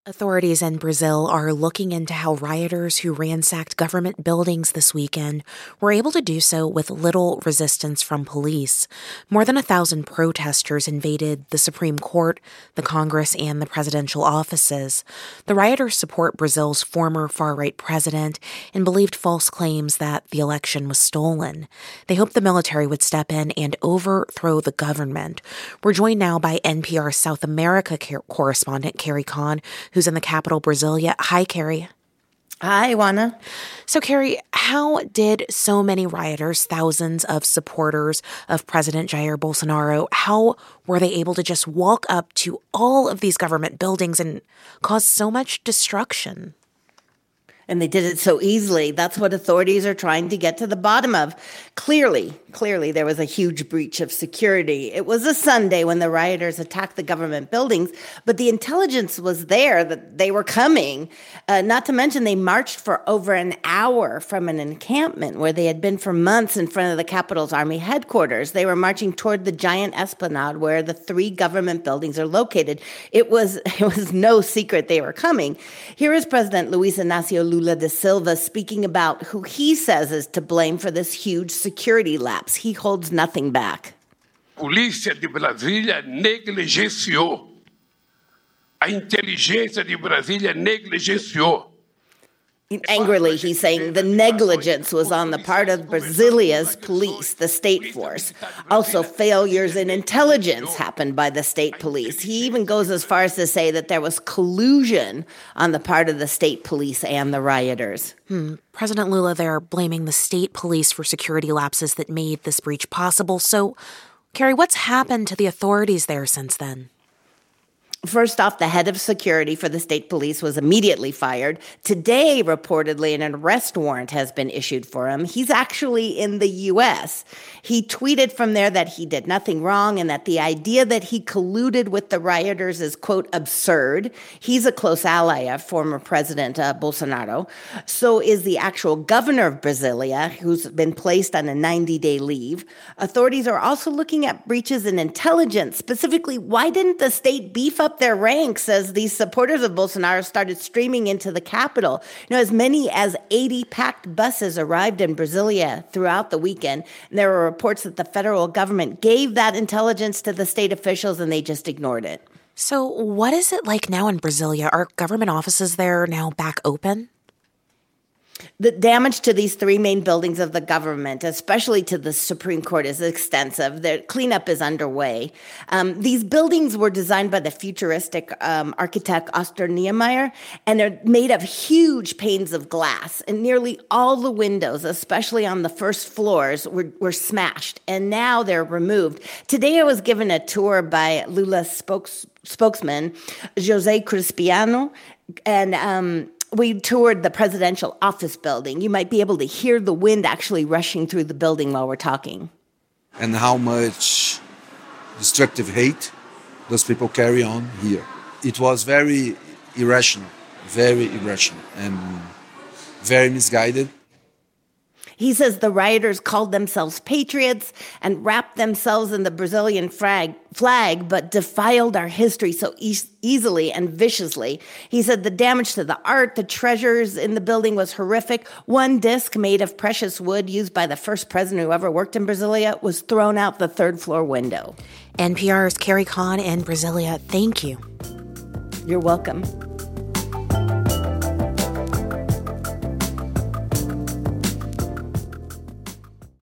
Authorities in Brazil are looking into how rioters who ransacked government buildings this weekend were able to do so with little resistance from police. More than 1,000 protesters invaded the Supreme Court, the Congress, and the presidential offices. The rioters support Brazil's former far-right president and believed false claims that the election was stolen. They hoped the military would step in and overthrow the government. We're joined now by NPR South America correspondent Carrie Kahn, who's in the capital, Brasilia. Hi, Carrie. Hi, Juana. So, Carrie, how did so many rioters, thousands of supporters of President Jair Bolsonaro, how were they able to just walk up to all of these government buildings and cause so much destruction? And they did it so easily. That's what authorities are trying to get to the bottom of. Clearly, there was a huge breach of security. It was a Sunday when the rioters attacked the government buildings, but the intelligence was there that they were coming. Not to mention they marched for over an hour from an encampment where they had been for months in front of the capital's army headquarters. They were marching toward the giant esplanade where the 3 government buildings are located. It was no secret they were coming. Here is President Luiz Inácio Lula da Silva speaking about who he says is to blame for this huge security lapse. He holds nothing back. Polícia de Brasília negligenciou. A inteligência de Brasília negligenciou. Angrily, he's saying the negligence was on the part of Brasilia's police, the state force. Also, failures in intelligence happened by the state police. He even goes as far as to say that there was collusion on the part of the state police and the rioters. President Lula there blaming the state police for security lapses that made this breach possible. So, Carrie, what's happened to the authorities there since then? First off, the head of security for the state police was immediately fired. Today, reportedly, an arrest warrant has been issued for him. He's actually in the U.S. He tweeted from there that he did nothing wrong and that the idea that he colluded with the rioters is, quote, absurd. He's a close ally of former President Bolsonaro. So is the actual governor of Brasilia, who's been placed on a 90-day leave. Authorities are also looking at breaches in intelligence. Specifically, why didn't the state beef up their ranks as these supporters of Bolsonaro started streaming into the capital? As many as 80 packed buses arrived in Brasilia throughout the weekend. And there were reports that the federal government gave that intelligence to the state officials and they just ignored it. So what is it like now in Brasilia? Are government offices there now back open? The damage to these 3 main buildings of the government, especially to the Supreme Court, is extensive. The cleanup is underway. These buildings were designed by the futuristic architect Oscar Niemeyer, and they're made of huge panes of glass. And nearly all the windows, especially on the first floors, were smashed, and now they're removed. Today I was given a tour by Lula's spokesman, Jose Crispiano, and we toured the presidential office building. You might be able to hear the wind actually rushing through the building while we're talking. And how much destructive hate those people carry on here. It was very irrational, and very misguided. He says the rioters called themselves patriots and wrapped themselves in the Brazilian flag, but defiled our history so easily and viciously. He said the damage to the art, the treasures in the building was horrific. One disc made of precious wood used by the first president who ever worked in Brasilia was thrown out the 3rd floor window. NPR's Carrie Kahn in Brasilia. Thank you. You're welcome.